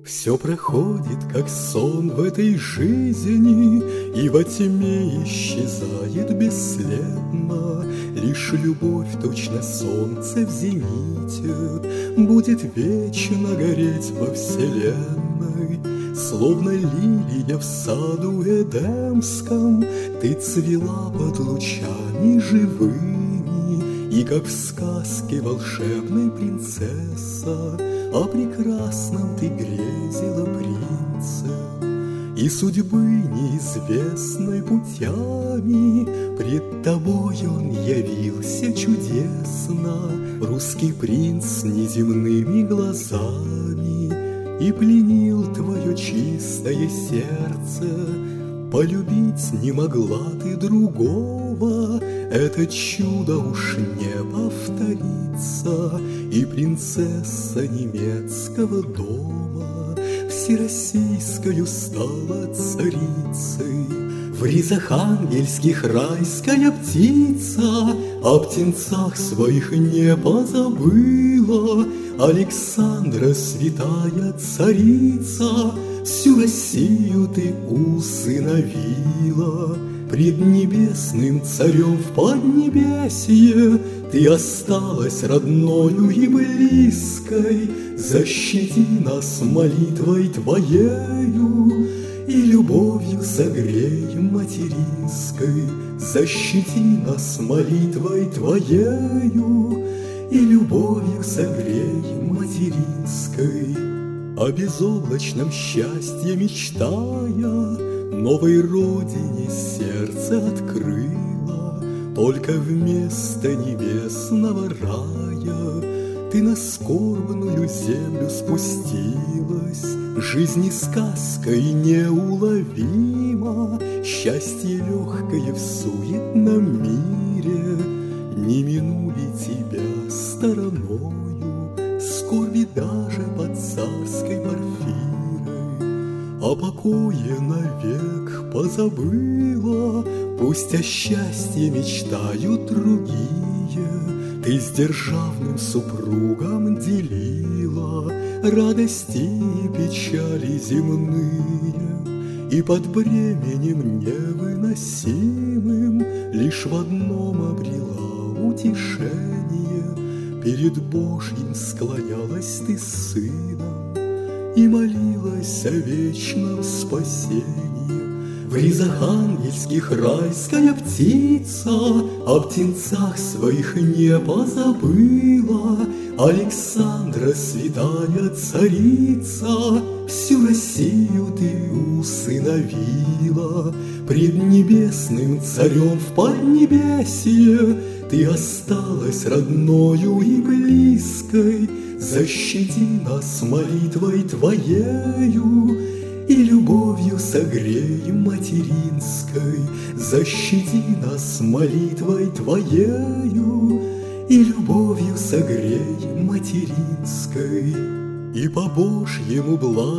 Все проходит, как сон в этой жизни, И во тьме исчезает бесследно. Лишь любовь, точно солнце в зените, Будет вечно гореть во вселенной. Словно лилия в саду Эдемском, Ты цвела под лучами живыми, И как в сказке волшебной принцесса О прекрасном ты грезила принце. И судьбы неизвестной путями Пред тобой он явился чудесно, Русский принц неземными глазами, И пленил твое чистое сердце. Полюбить не могла ты другого, Это чудо уж не повторится, И принцесса немецкого дома Всероссийскою стала царицей. В ризах ангельских райская птица О птенцах своих не позабыла. Александра, святая царица, Всю Россию ты усыновила. Пред небесным царем в поднебесье Ты осталась родною и близкой. Защити нас молитвой твоею И любовью согрей материнской. Защити нас молитвой твоею И любовью согрей материнской. О безоблачном счастье мечтая, Новой родине сердце открыла. Только вместо небесного рая Ты на скорбную землю спустилась. Жизнь сказкой неуловима, Счастье легкое в суетном мире. Не минули тебя стороною Скорби даже под царской Порфирой. О покое навек позабыла, Пусть о счастье мечтают другие. Ты с державным супругом делила Радости и печали земные, И под бременем невыносимым Лишь в одном обрела утешение. Перед Божьим склонялась ты с сыном И молилась о вечном спасении. В ризах ангельских райская птица О птенцах своих не позабыла. Александра, святая царица, Всю Россию ты усыновила. Пред небесным царем в поднебесье Ты осталась родною и близкой. Защити нас молитвой твоею И любовью согрей материнской. Защити нас молитвой твоею И любовью согрей материнской. И по Божьему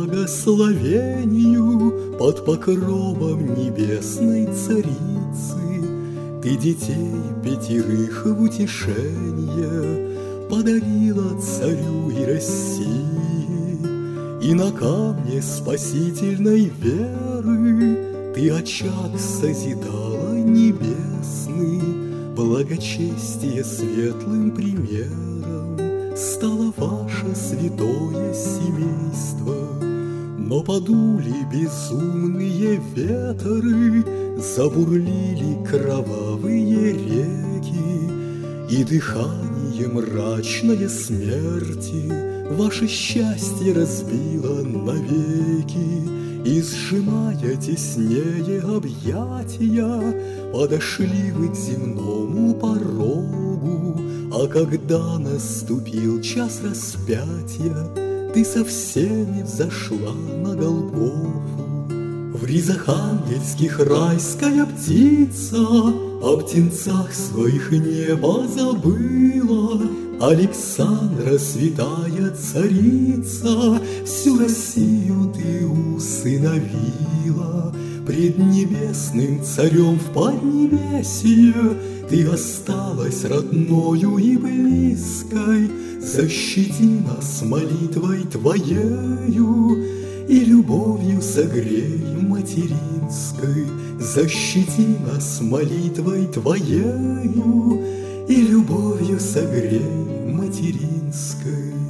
благословению Под покровом небесной царицы Ты детей 5 в утешение Подарила царю и России. И на камне спасительной веры Ты очаг созидала небесный. Благочестие светлым примером Стало ваше святое семейство. Но подули безумные ветры, Забурлили кровавые реки, И дыхание мрачное смерти Ваше счастье разбило навеки. И, сжимая теснее объятия, Подошли вы к земному порогу. А когда наступил час распятия, Ты со всеми взошла на Голгофу. В ризах ангельских райская птица О птенцах своих не позабыла. Александра, святая царица, Всю Россию ты усыновила. Пред небесным царем в поднебесье Ты осталась родною и близкой. Защити нас молитвой Твоею и любовью согрей материнской. Защити нас молитвой Твоею и любовью согрей материнской.